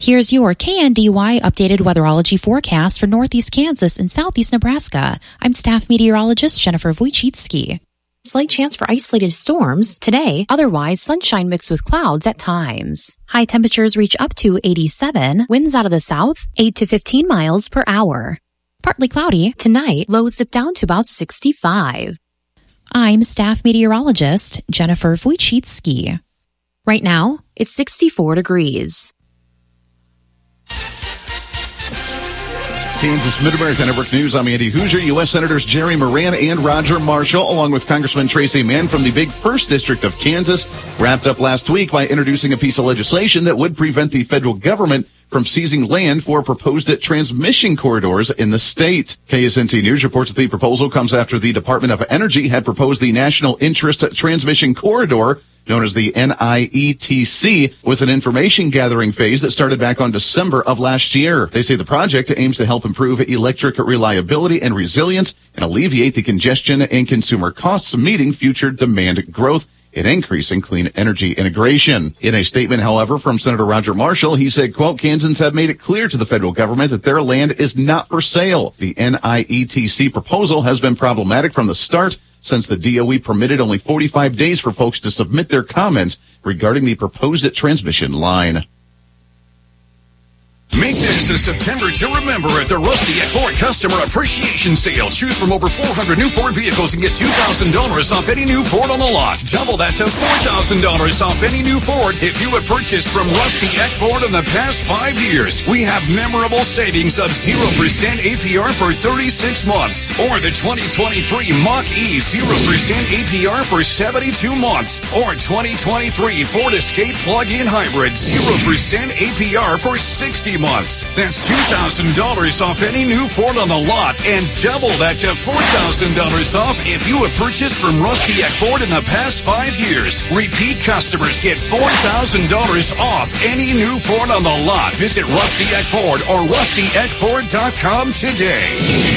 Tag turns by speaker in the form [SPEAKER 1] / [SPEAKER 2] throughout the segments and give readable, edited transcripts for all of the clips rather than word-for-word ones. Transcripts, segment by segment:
[SPEAKER 1] Here's your KNDY updated weatherology forecast for northeast Kansas and southeast Nebraska. I'm staff meteorologist Jennifer Wojcicki. Slight chance for isolated storms today, otherwise sunshine mixed with clouds at times. High temperatures reach up to 87, winds out of the south, 8 to 15 miles per hour. Partly cloudy tonight, lows dip down to about 65. I'm staff meteorologist Jennifer Wojcicki. Right now, it's 64 degrees.
[SPEAKER 2] Kansas Mid-America Network News. I'm Andy Hoosier. U.S. Senators Jerry Moran and Roger Marshall, along with Congressman Tracy Mann from the big 1st District of Kansas, wrapped up last week by introducing a piece of legislation that would prevent the federal government from seizing land for proposed transmission corridors in the state. KSNT News reports that the proposal comes after the Department of Energy had proposed the National Interest Transmission Corridor, known as the NIETC, with an information gathering phase that started back on December of last year. They say the project aims to help improve electric reliability and resilience and alleviate the congestion and consumer costs, meeting future demand growth and increasing clean energy integration. In a statement, however, from Senator Roger Marshall, he said, quote, Kansans have made it clear to the federal government that their land is not for sale. The NIETC proposal has been problematic from the start, since the DOE permitted only 45 days for folks to submit their comments regarding the proposed transmission line.
[SPEAKER 3] Make this a September to remember at the Rusty at Ford Customer Appreciation Sale. Choose from over 400 new Ford vehicles and get $2,000 off any new Ford on the lot. Double that to $4,000 off any new Ford if you have purchased from Rusty at Ford in the past 5 years. We have memorable savings of 0% APR for 36 months. Or the 2023 Mach-E 0% APR for 72 months. Or 2023 Ford Escape Plug-in Hybrid 0% APR for 60 months. That's $2,000 off any new Ford on the lot and double that to $4,000 off if you have purchased from Rusty at Ford in the past 5 years. Repeat customers get $4,000 off any new Ford on the lot. Visit Rusty at Ford or rustyatford.com today.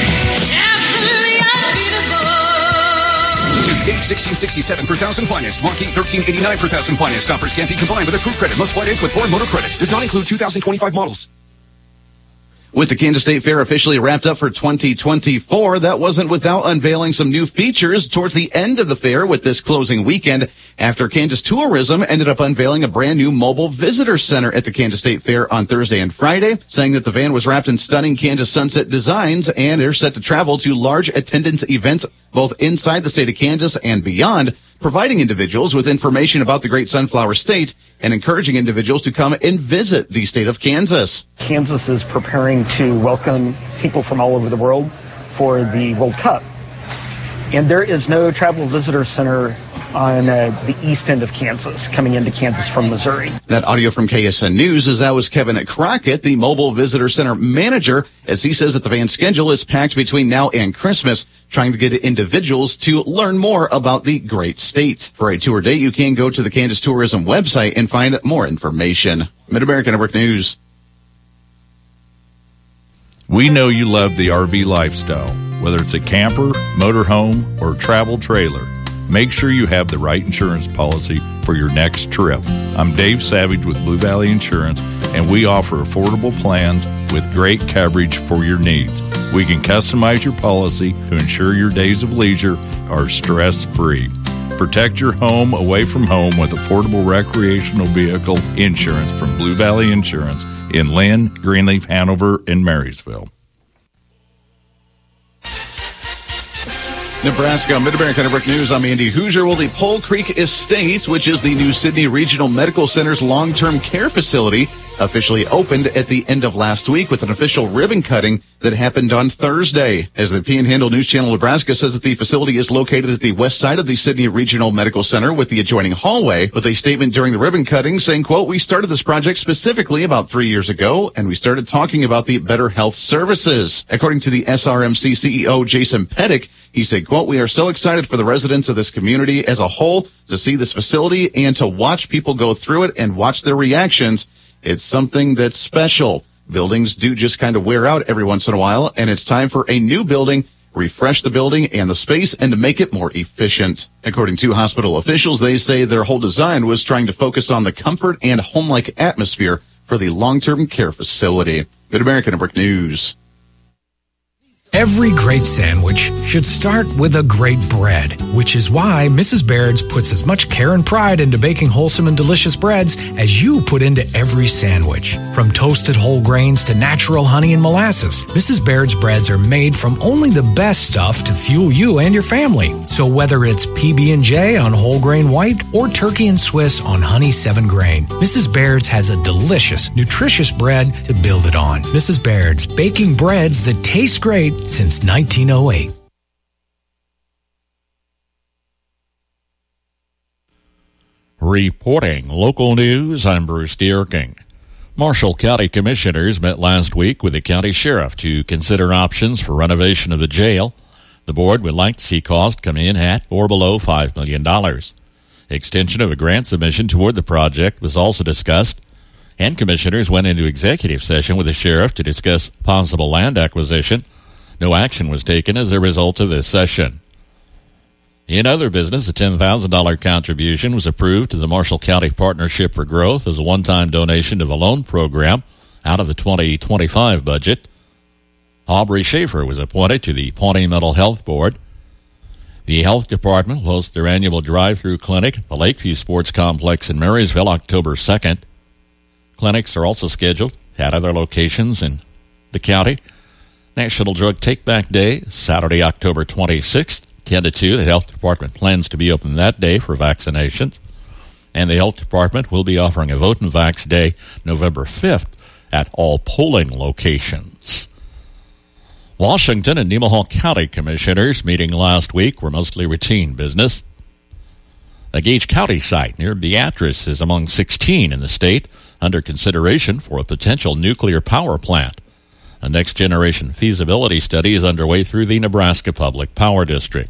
[SPEAKER 3] Escape 1667 per thousand financed. Mach-E 1389 per thousand financed. Offers can't be combined with accrued credit. Must finance with Ford Motor Credit. Does not include 2025 models.
[SPEAKER 2] With the Kansas State Fair officially wrapped up for 2024, that wasn't without unveiling some new features towards the end of the fair with this closing weekend, after Kansas Tourism ended up unveiling a brand new mobile visitor center at the Kansas State Fair on Thursday and Friday, saying that the van was wrapped in stunning Kansas sunset designs and they're set to travel to large attendance events both inside the state of Kansas and beyond, providing individuals with information about the great sunflower state and encouraging individuals to come and visit the state of Kansas.
[SPEAKER 4] Kansas is preparing to welcome people from all over the world for the World Cup. And there is no travel visitor center on the east end of Kansas, coming into Kansas from Missouri.
[SPEAKER 2] That audio from KSN News, as that was Kevin Crockett, the Mobile Visitor Center manager, as he says that the van schedule is packed between now and Christmas, trying to get individuals to learn more about the great state. For a tour date, you can go to the Kansas Tourism website and find more information. Mid-America Network News.
[SPEAKER 5] We know you love the RV lifestyle, whether it's a camper, motorhome, or travel trailer. Make sure you have the right insurance policy for your next trip. I'm Dave Savage with Blue Valley Insurance, and we offer affordable plans with great coverage for your needs. We can customize your policy to ensure your days of leisure are stress-free. Protect your home away from home with affordable recreational vehicle insurance from Blue Valley Insurance in Lynn, Greenleaf, Hanover, and Marysville.
[SPEAKER 2] Nebraska, Mid-America Network News. I'm Andy Hoosier. Well, the Pole Creek Estate, which is the new Sidney Regional Medical Center's long-term care facility, officially opened at the end of last week with an official ribbon cutting that happened on Thursday. As the Panhandle News Channel Nebraska says that the facility is located at the west side of the Sidney Regional Medical Center with the adjoining hallway, with a statement during the ribbon cutting saying, quote, "We started this project specifically about 3 years ago, and we started talking about the better health services." According to the SRMC CEO, Jason Pettick, he said, quote, "We are so excited for the residents of this community as a whole to see this facility and to watch people go through it and watch their reactions. It's something that's special. Buildings do just kind of wear out every once in a while, and it's time for a new building, refresh the building and the space, and to make it more efficient." According to hospital officials, they say their whole design was trying to focus on the comfort and home-like atmosphere for the long-term care facility. Mid-American Network News.
[SPEAKER 6] Every great sandwich should start with a great bread, which is why Mrs. Baird's puts as much care and pride into baking wholesome and delicious breads as you put into every sandwich. From toasted whole grains to natural honey and molasses, Mrs. Baird's breads are made from only the best stuff to fuel you and your family. So whether it's PB&J on whole grain white or turkey and Swiss on honey 7 grain, Mrs. Baird's has a delicious, nutritious bread to build it on. Mrs. Baird's, baking breads that taste great since 1908.
[SPEAKER 5] Reporting local news, I'm Bruce Dierking. Marshall County Commissioners met last week with the county sheriff to consider options for renovation of the jail. The board would like to see cost come in at or below $5 million. Extension of a grant submission toward the project was also discussed, and commissioners went into executive session with the sheriff to discuss possible land acquisition. No action was taken as a result of this session. In other business, a $10,000 contribution was approved to the Marshall County Partnership for Growth as a one-time donation to the loan program out of the 2025 budget. Aubrey Schaefer was appointed to the Pawnee Mental Health Board. The health department will host their annual drive-through clinic at the Lakeview Sports Complex in Marysville October 2nd. Clinics are also scheduled at other locations in the county. National Drug Take-Back Day, Saturday, October 26th, 10 to 2. The health department plans to be open that day for vaccinations. And the health department will be offering a Vote and Vax Day, November 5th, at all polling locations. Washington and Nemaha County commissioners meeting last week were mostly routine business. A Gage County site near Beatrice is among 16 in the state under consideration for a potential nuclear power plant. A next-generation feasibility study is underway through the Nebraska Public Power District.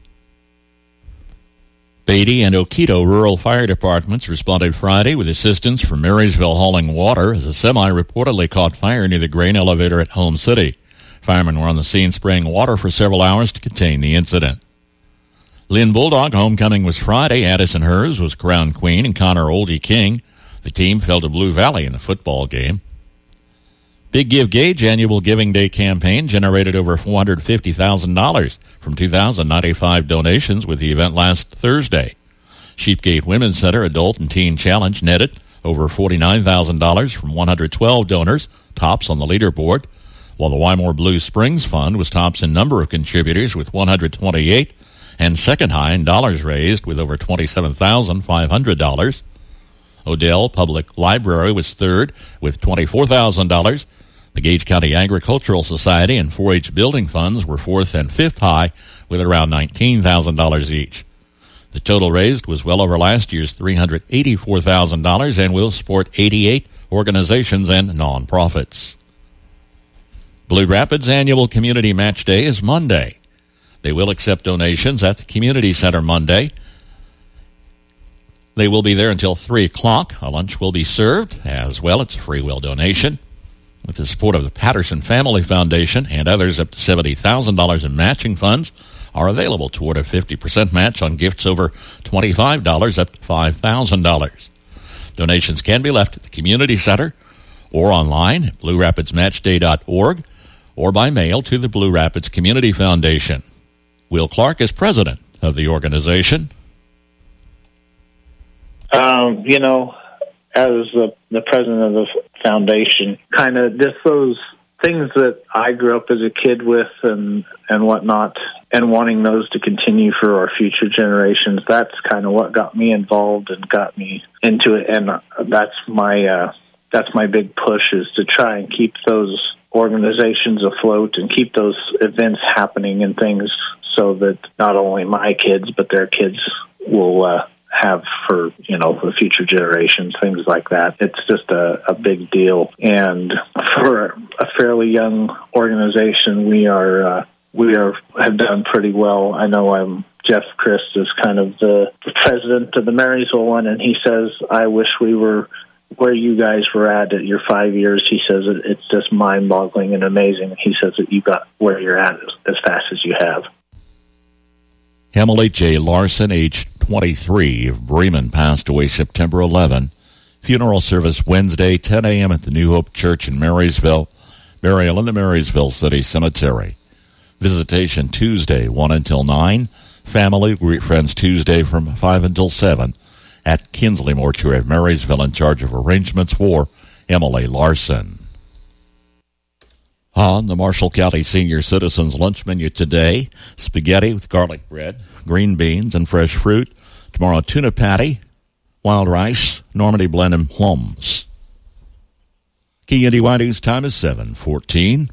[SPEAKER 5] Beatty and Oquito rural fire departments responded Friday with assistance from Marysville Hauling Water as a semi reportedly caught fire near the grain elevator at Home City. Firemen were on the scene spraying water for several hours to contain the incident. Lynn Bulldog homecoming was Friday. Addison Hers was crowned queen and Connor Oldie king. The team fell to Blue Valley in the football game. Big Give Gage annual Giving Day campaign generated over $450,000 from 2,095 donations with the event last Thursday. Sheepgate Women's Center Adult and Teen Challenge netted over $49,000 from 112 donors, tops on the leaderboard, while the Wymore Blue Springs Fund was tops in number of contributors with 128 and second high in dollars raised with over $27,500. Odell Public Library was third with $24,000. The Gage County Agricultural Society and 4-H building funds were fourth and fifth high with around $19,000 each. The total raised was well over last year's $384,000 and will support 88 organizations and nonprofits. Blue Rapids Annual Community Match Day is Monday. They will accept donations at the Community Center Monday. They will be there until 3 o'clock. A lunch will be served as well. It's a free will donation. With the support of the Patterson Family Foundation and others, up to $70,000 in matching funds are available toward a 50% match on gifts over $25 up to $5,000. Donations can be left at the Community Center or online at BlueRapidsMatchDay.org or by mail to the Blue Rapids Community Foundation. Will Clark is president of the organization.
[SPEAKER 7] As the president of the foundation, kind of just those things that I grew up as a kid with and whatnot, and wanting those to continue for our future generations, that's kind of what got me involved and got me into it. And that's my big push, is to try and keep those organizations afloat and keep those events happening and things, so that not only my kids but their kids will have for the future generations, things like that. It's just a big deal. And for a fairly young organization, we have done pretty well. I know Jeff Christ is kind of the president of the Marysville one, and he says, I wish we were where you guys were at your 5 years. He says it's just mind-boggling and amazing. He says that you got where you're at as fast as you have. Emily
[SPEAKER 5] J. Larson, age 23, of Bremen, passed away September 11. Funeral service Wednesday, 10 a.m. at the New Hope Church in Marysville. Burial in the Marysville City Cemetery. Visitation Tuesday, 1 until 9. Family Friends Tuesday from 5 until 7 at Kinsley Mortuary of Marysville, in charge of arrangements for Emily Larson. On the Marshall County Senior Citizens lunch menu today, spaghetti with garlic bread, green beans, and fresh fruit. Tomorrow, tuna patty, wild rice, Normandy blend, and plums. KNDY News time is 7:14.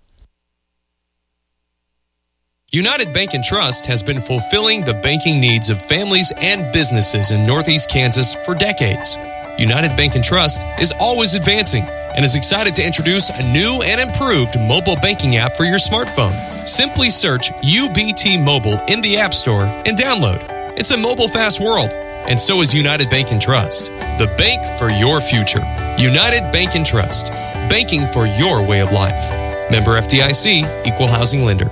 [SPEAKER 8] United Bank and Trust has been fulfilling the banking needs of families and businesses in Northeast Kansas for decades. United Bank and Trust is always advancing and is excited to introduce a new and improved mobile banking app for your smartphone. Simply search UBT Mobile in the App Store and download. It's a mobile-fast world, and so is United Bank and Trust, the bank for your future. United Bank and Trust, banking for your way of life. Member FDIC, Equal Housing Lender.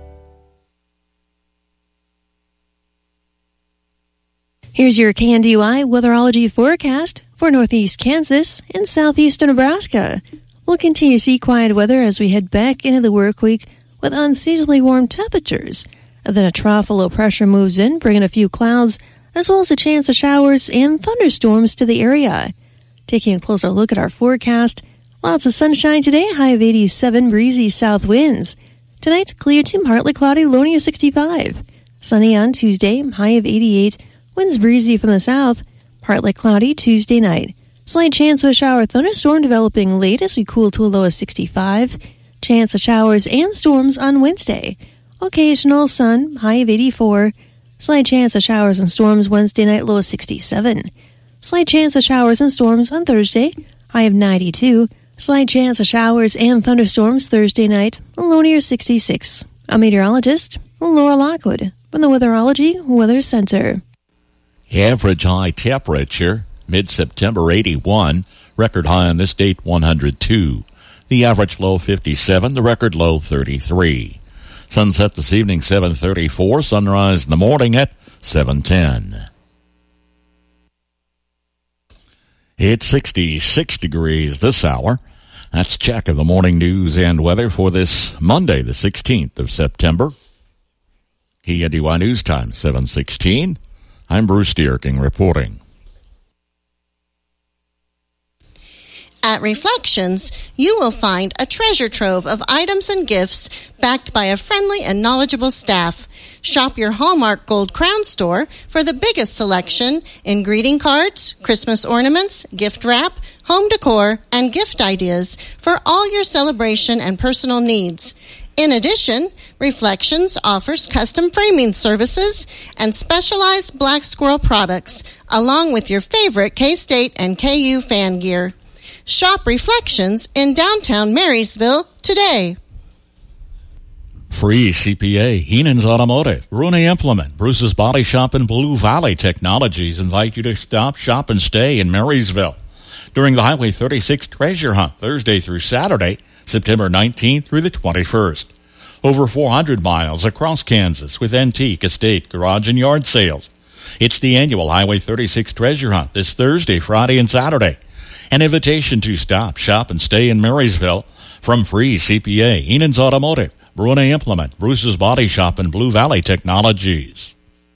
[SPEAKER 9] Here's your KNDY weatherology forecast for northeast Kansas and southeastern Nebraska. We'll continue to see quiet weather as we head back into the work week with unseasonably warm temperatures. And then a trough of low pressure moves in, bringing a few clouds, as well as a chance of showers and thunderstorms to the area. Taking a closer look at our forecast, lots of sunshine today, high of 87, breezy south winds. Tonight, clear to partly cloudy, low near 65. Sunny on Tuesday, high of 88. Winds breezy from the south, partly cloudy Tuesday night. Slight chance of a shower thunderstorm developing late as we cool to a low of 65. Chance of showers and storms on Wednesday. Occasional sun, high of 84. Slight chance of showers and storms Wednesday night, low of 67. Slight chance of showers and storms on Thursday, high of 92. Slight chance of showers and thunderstorms Thursday night, low near 66. A meteorologist, Laura Lockwood, from the Weatherology Weather Center.
[SPEAKER 5] Average high temperature, mid-September 81, record high on this date 102. The average low 57, the record low 33. Sunset this evening 7:34, sunrise in the morning at 7:10. It's 66 degrees this hour. That's a check of the morning news and weather for this Monday, the 16th of September. KNDY News Time, 7:16. I'm Bruce Dierking reporting.
[SPEAKER 10] At Reflections, you will find a treasure trove of items and gifts backed by a friendly and knowledgeable staff. Shop your Hallmark Gold Crown store for the biggest selection in greeting cards, Christmas ornaments, gift wrap, home decor, and gift ideas for all your celebration and personal needs. In addition, Reflections offers custom framing services and specialized Black Squirrel products, along with your favorite K-State and KU fan gear. Shop Reflections in downtown Marysville today.
[SPEAKER 5] Free CPA, Heenan's Automotive, Rooney Implement, Bruce's Body Shop, and Blue Valley Technologies invite you to stop, shop, and stay in Marysville during the Highway 36 Treasure Hunt, Thursday through Saturday, September 19th through the 21st. Over 400 miles across Kansas with antique, estate, garage, and yard sales. It's the annual Highway 36 Treasure Hunt this Thursday, Friday, and Saturday. An invitation to stop, shop, and stay in Marysville from Free CPA, Heenan's Automotive, Brunei Implement, Bruce's Body Shop, and Blue Valley Technologies.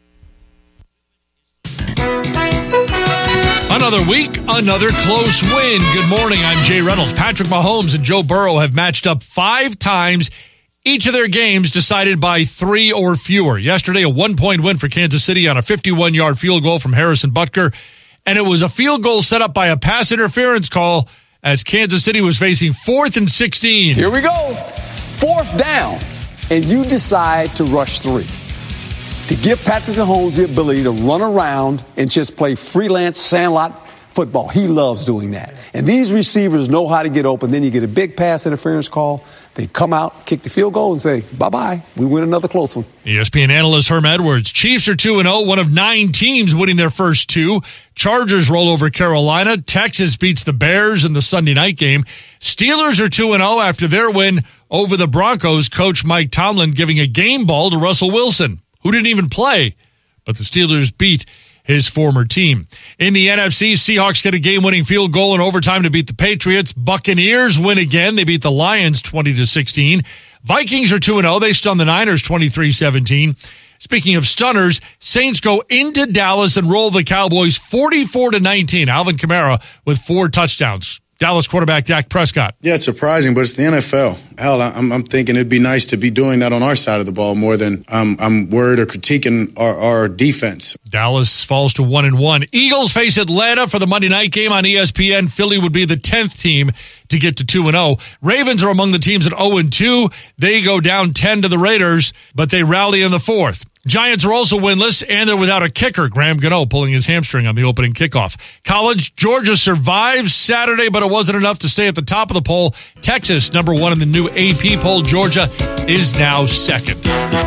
[SPEAKER 11] Another week, another close win. Good morning, I'm Jay Reynolds. Patrick Mahomes and Joe Burrow have matched up 5 times, each of their games decided by 3 or fewer. Yesterday, a 1-point win for Kansas City on a 51-yard field goal from Harrison Butker. And it was a field goal set up by a pass interference call as Kansas City was facing 4th and 16.
[SPEAKER 12] Here we go. 4th down, and you decide to rush 3. To give Patrick Mahomes the ability to run around and just play freelance sandlot football. He loves doing that. And these receivers know how to get open. Then you get a big pass interference call. They come out, kick the field goal, and say, bye-bye. We win another close one.
[SPEAKER 11] ESPN analyst Herm Edwards. Chiefs are 2-0, one of 9 teams winning their first 2. Chargers roll over Carolina. Texas beats the Bears in the Sunday night game. Steelers are 2-0 after their win over the Broncos. Coach Mike Tomlin giving a game ball to Russell Wilson, who didn't even play. But the Steelers beat his former team. In the NFC, Seahawks get a game-winning field goal in overtime to beat the Patriots. Buccaneers win again. They beat the Lions 20-16. Vikings are 2-0. They stun the Niners 23-17. Speaking of stunners, Saints go into Dallas and roll the Cowboys 44-19. Alvin Kamara with 4 touchdowns. Dallas quarterback Dak Prescott.
[SPEAKER 13] Yeah, it's surprising, but it's the NFL. Hell, I'm thinking it'd be nice to be doing that on our side of the ball more than I'm worried or critiquing our defense.
[SPEAKER 11] Dallas falls to 1-1. Eagles face Atlanta for the Monday night game on ESPN. Philly would be the 10th team to get to 2-0. Ravens are among the teams at 0-2. They go down 10 to the Raiders, but they rally in the 4th. Giants are also winless, and they're without a kicker. Graham Gano pulling his hamstring on the opening kickoff. College, Georgia survives Saturday, but it wasn't enough to stay at the top of the poll. Texas, number 1 in the new AP poll. Georgia is now 2nd.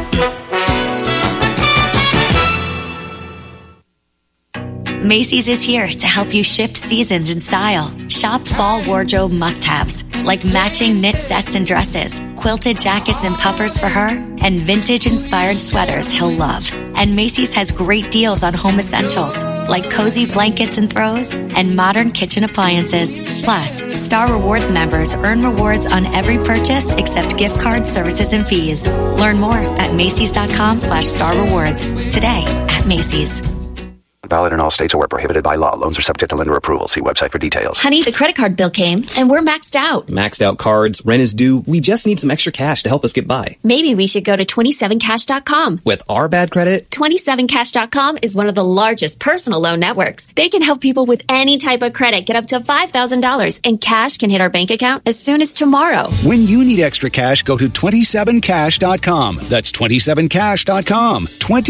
[SPEAKER 14] Macy's is here to help you shift seasons in style. Shop fall wardrobe must-haves, like matching knit sets and dresses, quilted jackets and puffers for her, and vintage-inspired sweaters he'll love. And Macy's has great deals on home essentials, like cozy blankets and throws, and modern kitchen appliances. Plus, Star Rewards members earn rewards on every purchase except gift cards, services, and fees. Learn more at Macys.com/Star Rewards. Today at Macy's.
[SPEAKER 15] Valid in all states or where prohibited by law. Loans are subject to lender approval. See website for details.
[SPEAKER 16] Honey, the credit card bill came, and we're maxed out.
[SPEAKER 17] Maxed out cards, rent is due. We just need some extra cash to help us get by.
[SPEAKER 16] Maybe we should go to 27cash.com.
[SPEAKER 17] With our bad credit?
[SPEAKER 16] 27cash.com is one of the largest personal loan networks. They can help people with any type of credit get up to $5,000, and cash can hit our bank account as soon as tomorrow.
[SPEAKER 18] When you need extra cash, go to 27cash.com. That's 27cash.com.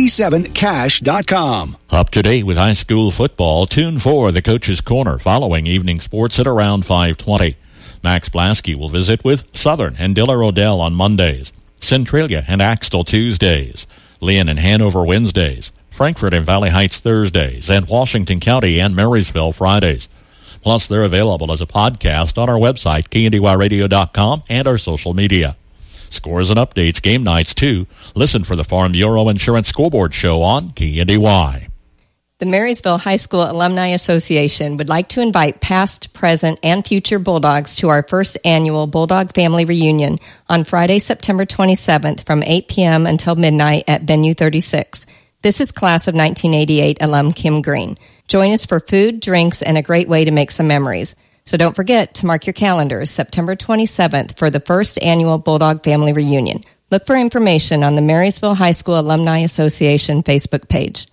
[SPEAKER 18] 27cash.com.
[SPEAKER 19] Up to date with high school football. Tune for the Coach's Corner following evening sports at around 5:20. Max Blasky will visit with Southern and Diller Odell on Mondays, Centralia and Axtell Tuesdays, Lynn and Hanover Wednesdays, Frankfort and Valley Heights Thursdays, and Washington County and Marysville Fridays. Plus, they're available as a podcast on our website, KNDYradio.com, and our social media. Scores and updates, game nights, too. Listen for the Farm Bureau Insurance Scoreboard Show on KNDY.
[SPEAKER 20] The Marysville High School Alumni Association would like to invite past, present, and future Bulldogs to our first annual Bulldog Family Reunion on Friday, September 27th from 8 p.m. until midnight at Venue 36. This is class of 1988 alum Kim Green. Join us for food, drinks, and a great way to make some memories. So don't forget to mark your calendars, September 27th for the first annual Bulldog Family Reunion. Look for information on the Marysville High School Alumni Association Facebook page.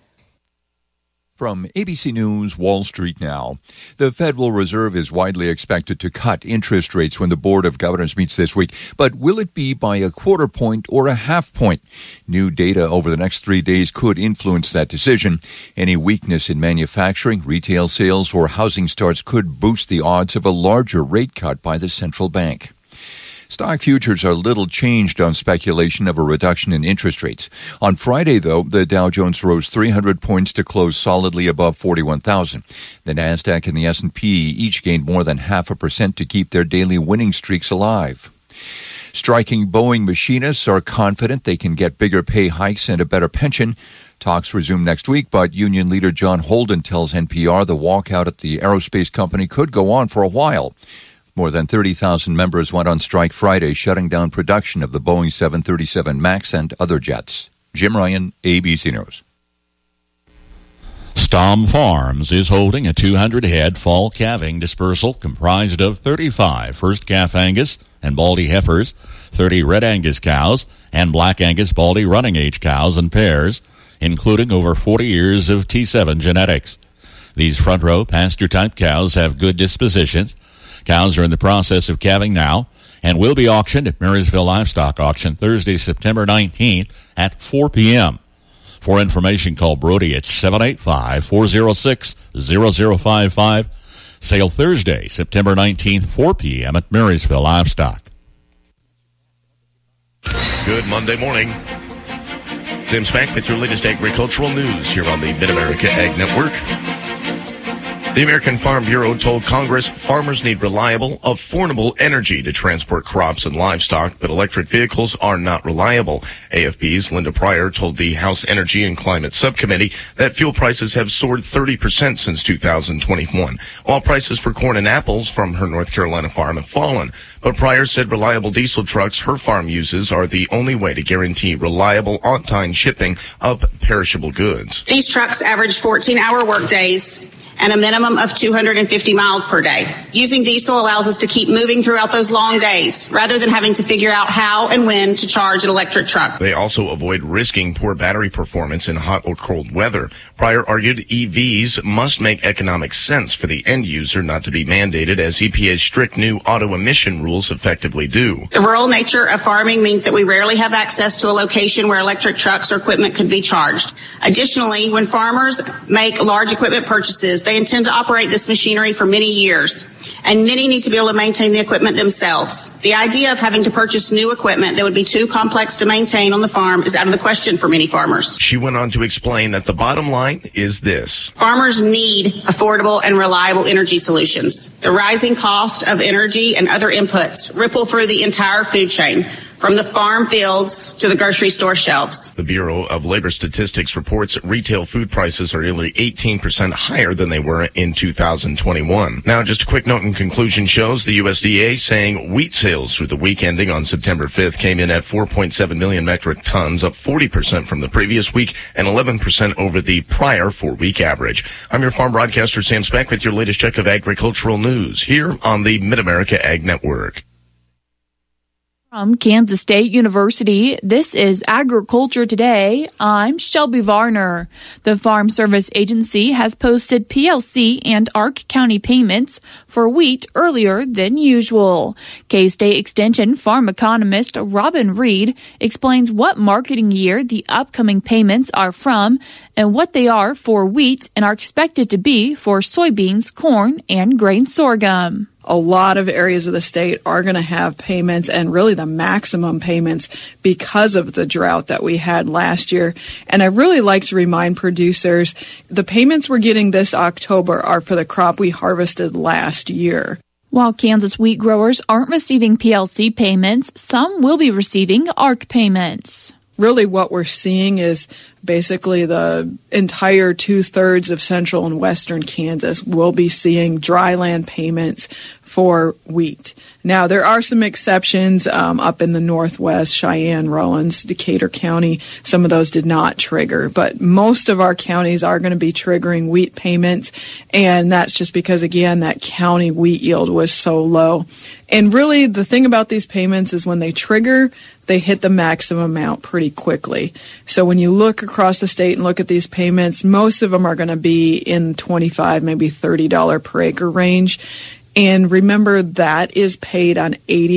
[SPEAKER 21] From ABC News, Wall Street Now. The Federal Reserve is widely expected to cut interest rates when the Board of Governors meets this week. But will it be by a quarter point or a half point? New data over the next 3 days could influence that decision. Any weakness in manufacturing, retail sales, or housing starts could boost the odds of a larger rate cut by the central bank. Stock futures are little changed on speculation of a reduction in interest rates. On Friday, though, the Dow Jones rose 300 points to close solidly above 41,000. The Nasdaq and the S&P each gained more than 0.5% to keep their daily winning streaks alive. Striking Boeing machinists are confident they can get bigger pay hikes and a better pension. Talks resume next week, but union leader John Holden tells NPR the walkout at the aerospace company could go on for a while. More than 30,000 members went on strike Friday, shutting down production of the Boeing 737 MAX and other jets. Jim Ryan, ABC News.
[SPEAKER 19] Stom Farms is holding a 200-head fall calving dispersal comprised of 35 first calf Angus and Baldy heifers, 30 red Angus cows, and black Angus Baldy running age cows in pairs, including over 40 years of T7 genetics. These front-row pasture-type cows have good dispositions. Cows are in the process of calving now and will be auctioned at Marysville Livestock Auction Thursday, September 19th at 4 p.m. For information, call Brody at 785-406-0055. Sale Thursday, September 19th, 4 p.m. at Marysville Livestock.
[SPEAKER 22] Good Monday morning. Tim Spank with your latest agricultural news here on the Mid-America Ag Network.
[SPEAKER 1] The American Farm Bureau told Congress farmers need reliable, affordable energy to transport crops and livestock, but electric vehicles are not reliable. AFP's Linda Pryor told the House Energy and Climate Subcommittee that fuel prices have soared 30% since 2021, while prices for corn and apples from her North Carolina farm have fallen. But Pryor said reliable diesel trucks her farm uses are the only way to guarantee reliable, on-time shipping of perishable goods.
[SPEAKER 22] These trucks average 14-hour workdays and a minimum of 250 miles per day. Using diesel allows us to keep moving throughout those long days, rather than having to figure out how and when to charge an electric truck.
[SPEAKER 1] They also avoid risking poor battery performance in hot or cold weather. Pryor argued EVs must make economic sense for the end user, not to be mandated as EPA's strict new auto emission rules effectively do.
[SPEAKER 22] The rural nature of farming means that we rarely have access to a location where electric trucks or equipment could be charged. Additionally, when farmers make large equipment purchases, they intend to operate this machinery for many years, and many need to be able to maintain the equipment themselves. The idea of having to purchase new equipment that would be too complex to maintain on the farm is out of the question for many farmers.
[SPEAKER 1] She went on to explain that the bottom line is this.
[SPEAKER 22] Farmers need affordable and reliable energy solutions. The rising cost of energy and other inputs ripple through the entire food chain, from the farm fields to the grocery store shelves.
[SPEAKER 1] The Bureau of Labor Statistics reports retail food prices are nearly 18% higher than they were in 2021. Now, just a quick note in conclusion shows the USDA saying wheat sales through the week ending on September 5th came in at 4.7 million metric tons, up 40% from the previous week and 11% over the prior 4-week average. I'm your farm broadcaster, Sam Speck, with your latest check of agricultural news here on the Mid-America Ag Network.
[SPEAKER 23] From Kansas State University, this is Agriculture Today. I'm Shelby Varner. The Farm Service Agency has posted PLC and Ark County payments for wheat earlier than usual. K-State Extension farm economist Robin Reed explains what marketing year the upcoming payments are from and what they are for wheat and are expected to be for soybeans, corn, and grain sorghum.
[SPEAKER 24] A lot of areas of the state are going to have payments, and really the maximum payments because of the drought that we had last year. And I really like to remind producers the payments we're getting this October are for the crop we harvested last year.
[SPEAKER 23] While Kansas wheat growers aren't receiving PLC payments, some will be receiving ARC payments.
[SPEAKER 24] Really what we're seeing is basically the entire 2/3 of central and western Kansas will be seeing dryland payments for wheat. Now, there are some exceptions up in the northwest, Cheyenne, Rollins, Decatur County. Some of those did not trigger, but most of our counties are going to be triggering wheat payments, and that's just because, again, that county wheat yield was so low. And really, the thing about these payments is when they trigger, they hit the maximum amount pretty quickly. So when you look across the state and look at these payments, most of them are going to be in $25, maybe $30 per acre range. And remember, that is paid on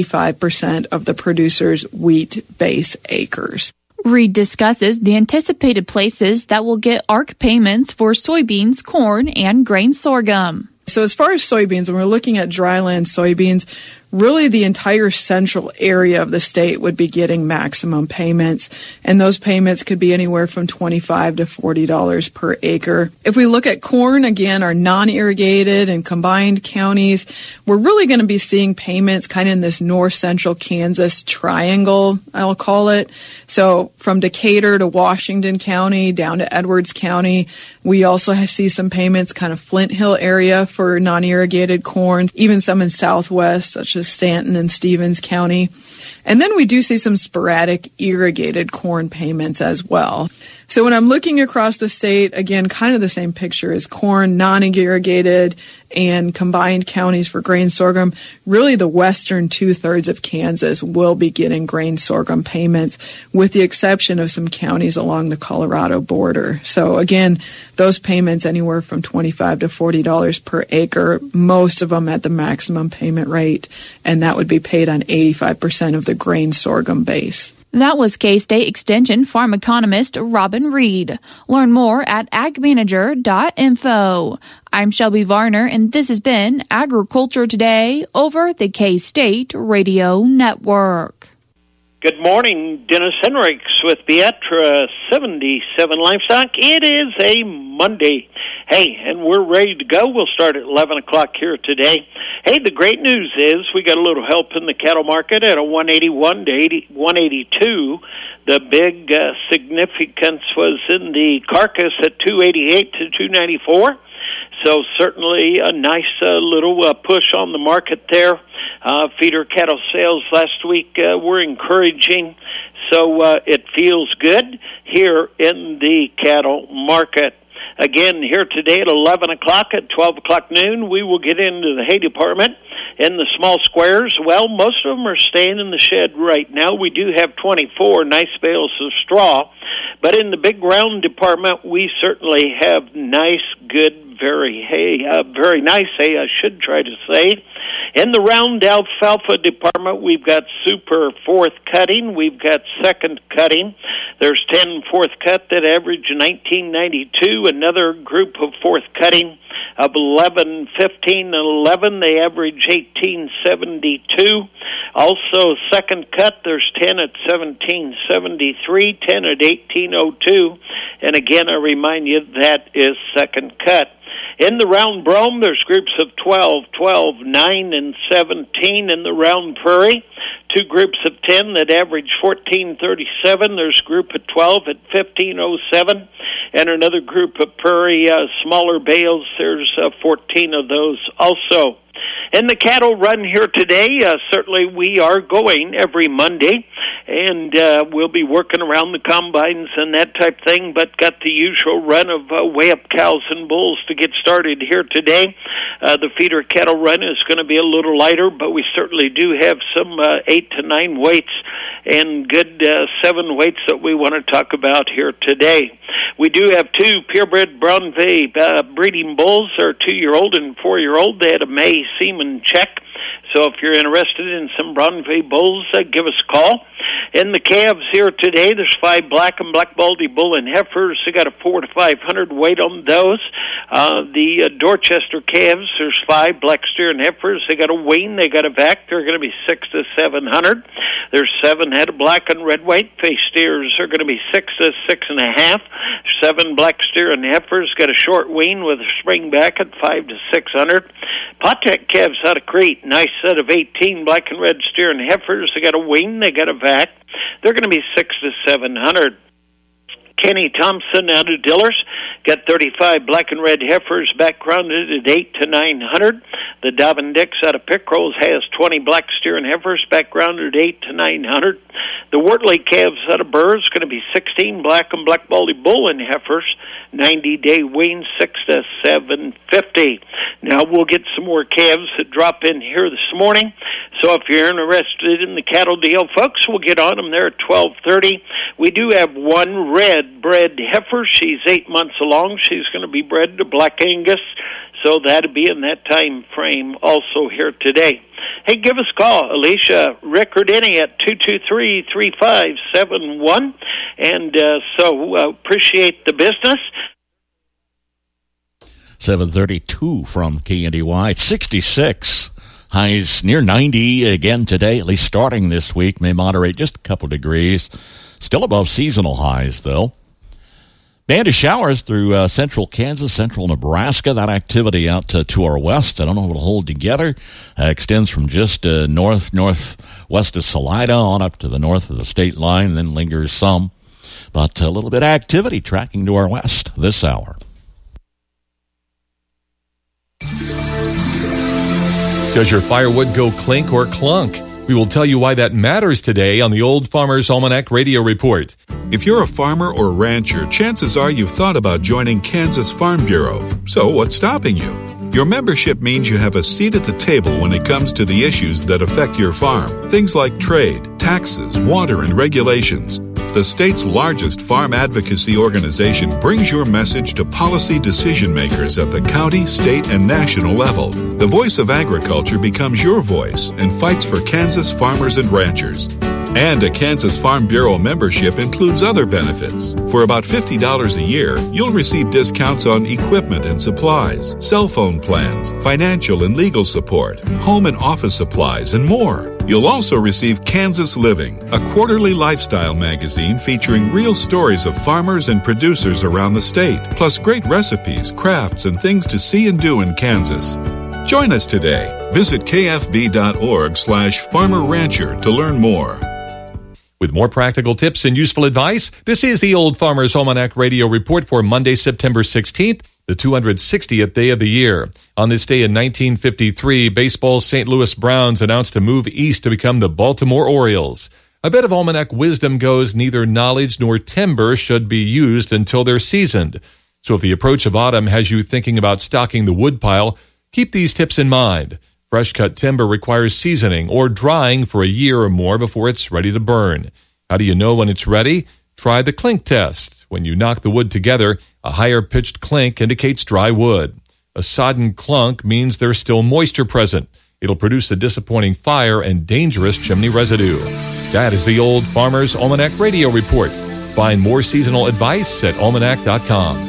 [SPEAKER 24] 85% of the producer's wheat base acres.
[SPEAKER 23] Reed discusses the anticipated places that will get ARC payments for soybeans, corn, and grain sorghum.
[SPEAKER 24] So as far as soybeans, when we're looking at dryland soybeans, really the entire central area of the state would be getting maximum payments, and those payments could be anywhere from $25 to $40 per acre. If we look at corn, again, our non-irrigated and combined counties, we're really going to be seeing payments kind of in this north-central Kansas triangle, I'll call it. So from Decatur to Washington County down to Edwards County. We also see some payments kind of Flint Hill area for non-irrigated corn, even some in southwest, such as Stanton and Stevens County. And then we do see some sporadic irrigated corn payments as well. So when I'm looking across the state, again, kind of the same picture as corn, non-irrigated, and combined counties for grain sorghum. Really, the western 2/3 of Kansas will be getting grain sorghum payments, with the exception of some counties along the Colorado border. So again, those payments anywhere from $25 to $40 per acre, most of them at the maximum payment rate, and that would be paid on 85% of the grain sorghum base.
[SPEAKER 23] That was K-State Extension farm economist Robin Reed. Learn more at agmanager.info. I'm Shelby Varner, and this has been Agriculture Today over the K-State Radio Network.
[SPEAKER 2] Good morning, Dennis Henriks with Beatra 77 Livestock. It is a Monday. Hey, and we're ready to go. We'll start at 11 o'clock here today. Hey, the great news is we got a little help in the cattle market at a 181 to 182. The big significance was in the carcass at 288 to 294. So certainly a nice little push on the market there. Feeder cattle sales last week were encouraging, so it feels good here in the cattle market. Again, here today at 11 o'clock, at 12 o'clock noon, we will get into the hay department. In the small squares, well, most of them are staying in the shed right now. We do have 24 nice bales of straw. But in the big round department, we certainly have nice, good, very nice hay, I should try to say. In the round alfalfa department, we've got super fourth cutting. We've got second cutting. There's 10 fourth cut that average $19.92. Another group of fourth cutting of 11, 15, and 11. They average $18.72. Also, second cut, there's 10 at $17.73, 10 at $18.02. And again, I remind you, that is second cut. In the round brome, there's groups of 12, 12, 9, and 17 in the round prairie. Two groups of 10 that average $14.37. There's a group of 12 at $15.07. And another group of prairie smaller bales, there's 14 of those also. In the cattle run here today, certainly we are going every Monday, and we'll be working around the combines and that type thing, but got the usual run of weigh-up cows and bulls to get started here today. The feeder cattle run is going to be a little lighter, but we certainly do have some 8 to 9 weights and good 7 weights that we want to talk about here today. We do have 2 purebred Bronve breeding bulls. They're 2-year-old and 4-year-old. They had a May semen check. So if you're interested in some Bronve bulls, give us a call. In the calves here today, there's 5 black and black baldy bull and heifers. They got a 400 to 500 weight on those. The Dorchester calves, there's 5 black steer and heifers. They got a wean, they got a vac. They're going to be 600 to 700. There's 7 head of black and red weight. Face steers are going to be 6 to 6.5. 7 black steer and heifers got a short wean with a spring back at 500 to 600. Potek calves out of Crete, nice set of 18 black and red steer and heifers. They got a wean, they got a vac. They're going to be 600 to 700. Kenny Thompson out of Dillers got 35 black and red heifers backgrounded at 800 to 900. The Dobbin Dix out of Pickrose has 20 black steer and heifers backgrounded at 800 to 900. The Wortley calves out of Burr is going to be 16 black and black baldy bull and heifers, 90-day wean, 600 to 750. Now we'll get some more calves that drop in here this morning. So if you're interested in the cattle deal, folks, we'll get on them there at 12:30. We do have 1 red bred heifer. She's 8 months along. She's going to be bred to Black Angus, so that'll be in that time frame also here today. Hey, give us a call, Alicia, Rick, or Denny at 223-3571, and so appreciate the business.
[SPEAKER 19] 7:32 from KNDY, 66. Highs near 90 again today, at least starting this week. May moderate just a couple degrees. Still above seasonal highs, though. Band of showers through central Kansas, central Nebraska. That activity out to our west, I don't know if it'll hold together. Extends from just northwest of Salida on up to the north of the state line, and then lingers some. But a little bit of activity tracking to our west this hour.
[SPEAKER 3] Does your firewood go clink or clunk? We will tell you why that matters today on the Old Farmer's Almanac Radio Report.
[SPEAKER 4] If you're a farmer or rancher, chances are you've thought about joining Kansas Farm Bureau. So what's stopping you? Your membership means you have a seat at the table when it comes to the issues that affect your farm. Things like trade, taxes, water, and regulations. The state's largest farm advocacy organization brings your message to policy decision makers at the county, state, and national level. The voice of agriculture becomes your voice and fights for Kansas farmers and ranchers. And a Kansas Farm Bureau membership includes other benefits. For about $50 a year, you'll receive discounts on equipment and supplies, cell phone plans, financial and legal support, home and office supplies, and more. You'll also receive Kansas Living, a quarterly lifestyle magazine featuring real stories of farmers and producers around the state, plus great recipes, crafts, and things to see and do in Kansas. Join us today. Visit kfb.org/farmerrancher to learn more.
[SPEAKER 3] With more practical tips and useful advice, this is the Old Farmer's Almanac Radio Report for Monday, September 16th, the 260th day of the year. On this day in 1953, baseball's St. Louis Browns announced a move east to become the Baltimore Orioles. A bit of almanac wisdom goes, neither knowledge nor timber should be used until they're seasoned. So if the approach of autumn has you thinking about stocking the woodpile, keep these tips in mind. Fresh-cut timber requires seasoning or drying for a year or more before it's ready to burn. How do you know when it's ready? Try the clink test. When you knock the wood together, a higher-pitched clink indicates dry wood. A sodden clunk means there's still moisture present. It'll produce a disappointing fire and dangerous chimney residue. That is the Old Farmer's Almanac Radio Report. Find more seasonal advice at almanac.com.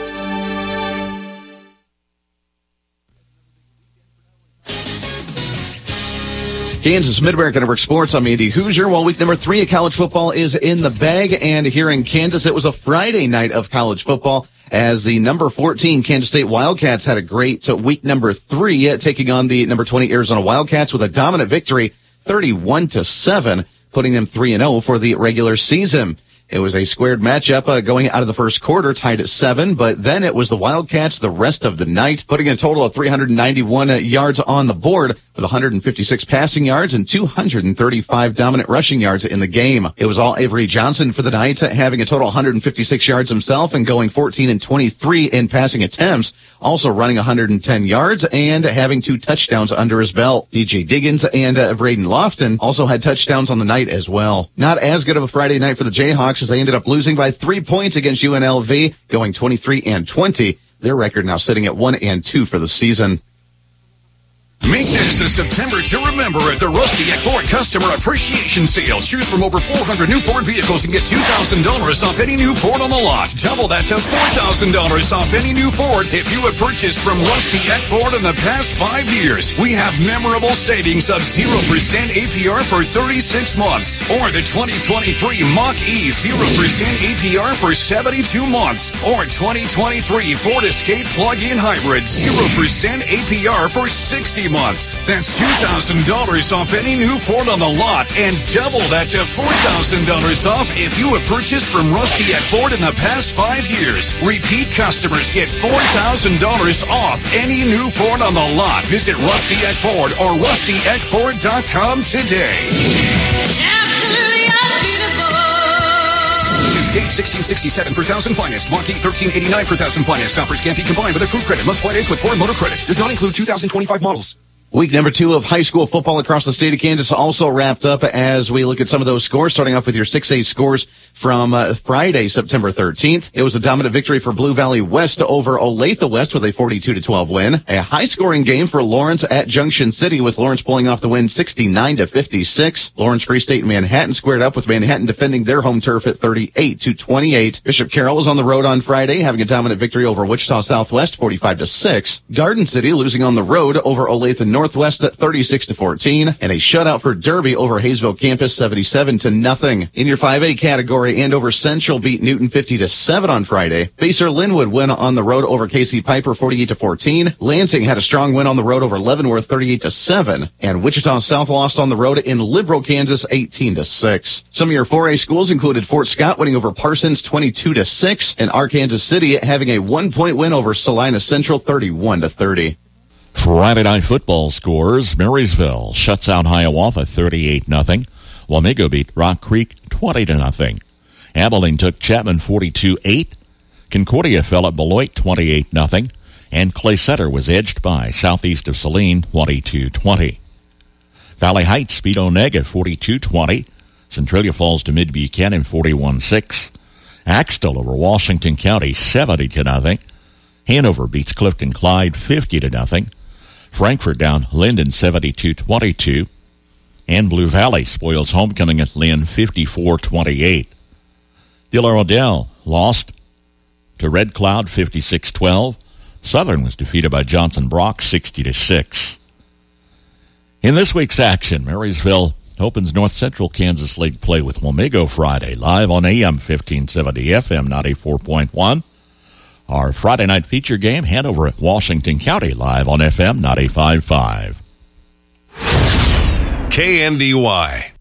[SPEAKER 6] Kansas Mid-America Network Sports. I'm Andy Hoosier. Well, week number 3 of college football is in the bag, and here in Kansas, it was a Friday night of college football as the number 14 Kansas State Wildcats had a great week number 3, taking on the number 20 Arizona Wildcats with a dominant victory, 31-7, putting them 3-0 for the regular season. It was a squared matchup going out of the first quarter, tied at 7, but then it was the Wildcats the rest of the night, putting a total of 391 yards on the board with 156 passing yards and 235 dominant rushing yards in the game. It was all Avery Johnson for the night, having a total of 156 yards himself and going 14-23 in passing attempts, also running 110 yards and having 2 touchdowns under his belt. DJ Diggins and Braden Lofton also had touchdowns on the night as well. Not as good of a Friday night for the Jayhawks as they ended up losing by 3 points against UNLV, going 23-20. Their record now sitting at 1-2 for the season.
[SPEAKER 7] Make this a September to remember at the Rusty Eck Ford Customer Appreciation Sale. Choose from over 400 new Ford vehicles and get $2,000 off any new Ford on the lot. Double that to $4,000 off any new Ford if you have purchased from Rusty Eck Ford in the past 5 years. We have memorable savings of 0% APR for 36 months. Or the 2023 Mach-E 0% APR for 72 months. Or 2023 Ford Escape Plug-in Hybrid 0% APR for 60 months. That's $2,000 off any new Ford on the lot and double that to $4,000 off if you have purchased from Rusty Eck Ford in the past 5 years. Repeat customers get $4,000 off any new Ford on the lot. Visit Rusty Eck Ford or rustyeckford.com today. Escape 1667 per thousand financed. Mach-E 1389 per thousand financed. Offers can't be combined with accrued credit. Must finance with Ford Motor Credit. Does not include 2025 models.
[SPEAKER 6] Week number 2 of high school football across the state of Kansas also wrapped up as we look at some of those scores, starting off with your 6A scores from Friday, September 13th. It was a dominant victory for Blue Valley West over Olathe West with a 42-12 win. A high-scoring game for Lawrence at Junction City with Lawrence pulling off the win 69-56. Lawrence Free State and Manhattan squared up with Manhattan defending their home turf at 38-28. Bishop Carroll was on the road on Friday, having a dominant victory over Wichita Southwest 45-6. Garden City losing on the road over Olathe Northwest at 36-14, and a shutout for Derby over Hayesville Campus 77-0. In your 5A category, Andover Central beat Newton 50-7 on Friday. Basehor Linwood win on the road over KC Piper 48-14. Lansing had a strong win on the road over Leavenworth 38-7, and Wichita South lost on the road in Liberal, Kansas 18-6. Some of your 4A schools included Fort Scott winning over Parsons 22-6, and Arkansas City having a 1-point win over Salina Central 31-30.
[SPEAKER 19] Friday night football scores. Marysville shuts out Hiawatha 38-0. Wamego beat Rock Creek 20-0. Abilene took Chapman 42-8. Concordia fell at Beloit 28-0. And Clay Center was edged by Southeast of Saline 22-20. Valley Heights beat Onega 42-20. Centralia falls to Mid-Buchanan 41-6. Axtell over Washington County 70-0. Hanover beats Clifton Clyde 50-0. Frankfort down Linden 72-22. And Blue Valley spoils homecoming at Lynn 54-28. Diller Odell lost to Red Cloud 56-12. Southern was defeated by Johnson Brock 60-6. In this week's action, Marysville opens North Central Kansas League play with Wamego Friday, live on AM 1570, FM 94.1. Our Friday night feature game, Hanover at Washington County, live on FM 95.5.
[SPEAKER 5] KNDY.